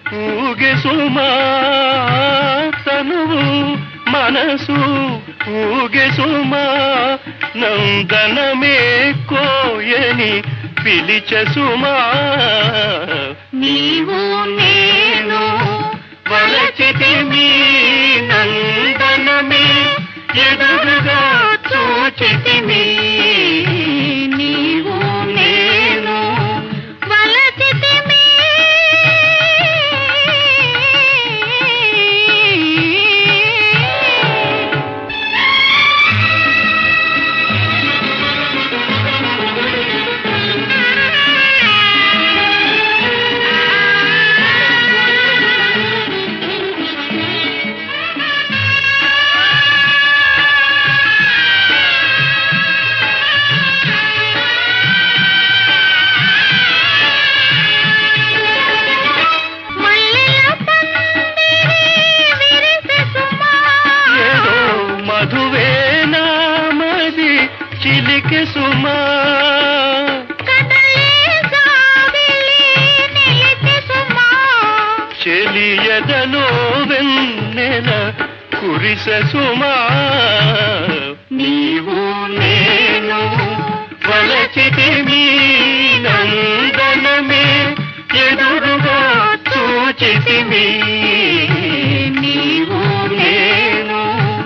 ఊగే సుమా తనువు మనసు ఊగే సుమా నందనమే కోయని పిలిచ సుమా నీవు నేను వలచితిమి నందనమే ఎదురుగా చూచితిమి నీవు నేను వలచితిమి చిలికి సుమా చెలియదలో వెన్నెల కురిస సుమా నీవు నేను వలచితిమి నందనమే ఎదురుగా చూచితిమి నీవు నేను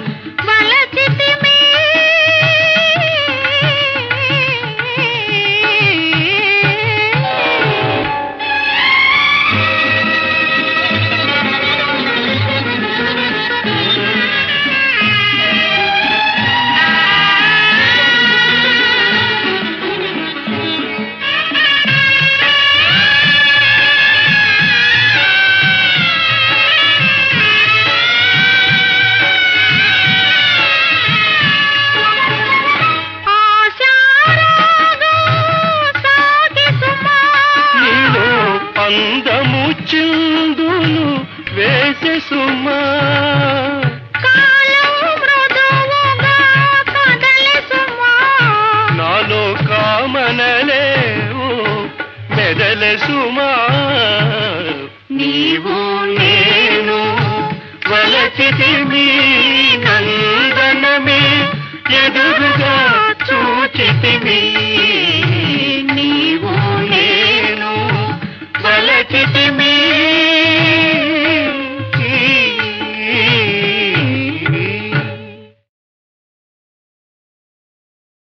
అందము చిందులు వేసే సుమా నాలో కామనలే మెదలే సుమా నీవు నేను వలచితిమి నందనమే ఎదురుగా చూచితిమి